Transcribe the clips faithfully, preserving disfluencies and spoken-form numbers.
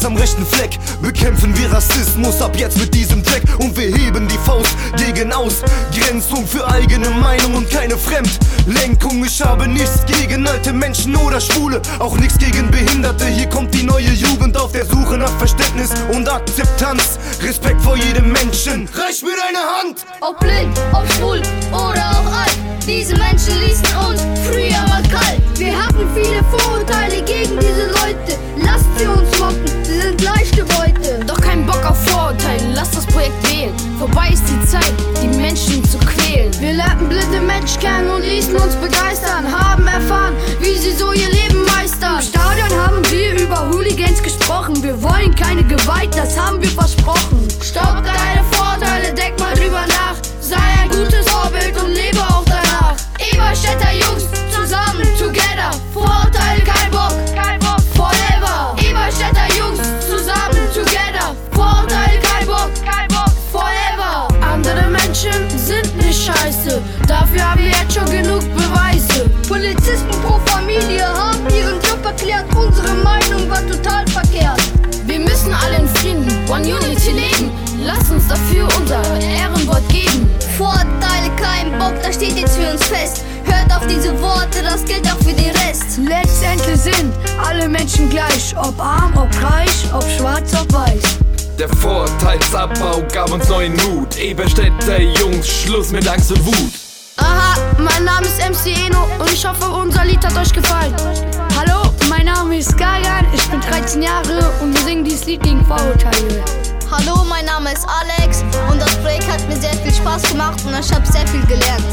Herz am rechten Fleck. Bekämpfen wir Rassismus ab jetzt mit diesem Track. Und wir heben die Faust gegen Ausgrenzung für eigene Meinung und keine Fremdlenkung. Ich habe nichts gegen alte Menschen oder Schwule, auch nichts gegen Behinderte. Hier kommt die neue Jugend auf der Suche nach Verständnis und Akzeptanz. Respekt vor jedem Menschen, reich mir deine Hand! Ob blind, ob schwul oder auch alt, diese Menschen ließen uns früher mal kalt. Wir hatten viele Vorurteile gegen diese Leute. Lasst sie uns mocken, sie sind leichte Beute. Doch kein Bock auf Vorurteile, lasst das Projekt wählen. Vorbei ist die Zeit, die Menschen zu quälen. Wir lernten blinde Menschen kennen und ließen uns begeistern. Haben erfahren, wie sie so ihr Leben meistern. Im Stadion haben wir über Hooligans gesprochen. Wir wollen keine Gewalt, das haben wir versprochen. Stopp deine Vorurteile, denk mal drüber nach. Sei ein gutes Vorbild und lebe auch danach. Eberstädter Jungs, zusammen, together. Vorurteile, kein Bock, kein Bock, forever. Eberstädter Jungs, zusammen, together. Vorurteile, kein Bock, kein Bock, forever. Andere Menschen sind nicht scheiße, dafür haben wir jetzt schon genug Beweise. Polizisten pro Familie haben ihren Job erklärt. Unsere Meinung war total verkehrt. Wir müssen alle in Frieden, One Unity leben. Lasst uns dafür unser Ehrenwort geben. Vorurteile, kein Bock, das steht jetzt für uns fest. Hört auf diese Worte, das gilt auch für den Rest. Letztendlich sind alle Menschen gleich, ob arm, ob reich, ob schwarz, ob weiß. Der Vorurteilsabbau gab uns neuen Mut. Eberstädter Jungs, Schluss mit Angst und Wut. Aha, mein Name ist M C Eno und ich hoffe, unser Lied hat euch gefallen. Hallo, mein Name ist Gagan, ich bin dreizehn Jahre und wir singen dieses Lied gegen Vorurteile. Hallo, mein Name ist Alex und das Projekt hat mir sehr viel Spaß gemacht und ich habe sehr viel gelernt.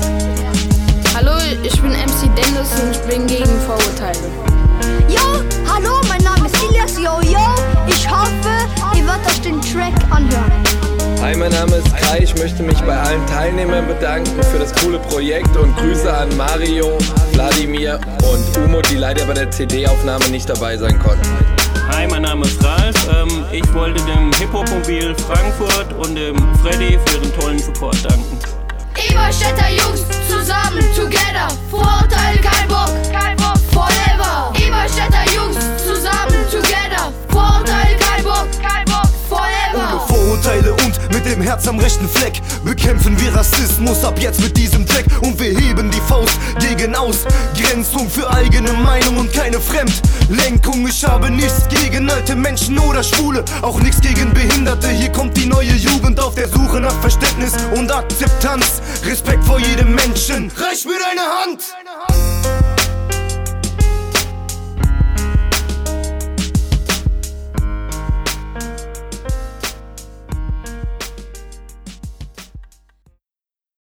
Hallo, ich bin M C Dennis und ich bin gegen Vorurteile. Yo, hallo, mein Name ist Ilias, yo, yo. Ich hoffe, ihr werdet euch den Track anhören. Hi, mein Name ist Kai, ich möchte mich bei allen Teilnehmern bedanken für das coole Projekt und Grüße an Mario, Wladimir und Umut, die leider bei der C D-Aufnahme nicht dabei sein konnten. Hi, mein Name ist Ralf. Ähm, ich wollte dem Hip-Hop-Mobil Frankfurt und dem Freddy für den tollen Support danken. Eberstädter Jungs, zusammen, together. Vorurteile, kein Bock, kein Bock, forever. Eberstädter Jungs, zusammen, together. Vorurteile, kein Bock, kein Bock, forever. Ohne Vorurteile und mit dem Herz am rechten Fleck bekämpfen wir Rassismus ab jetzt mit diesem Track. Und wir heben die Faust gegen Ausgrenzung für eigene Meinung und keine Fremdlenkung. Ich habe nichts gegen alte Menschen oder Schwule, auch nichts gegen Behinderte. Hier kommt die neue Jugend auf der Suche nach Verständnis und Akzeptanz. Respekt vor jedem Menschen, reich mir deine Hand!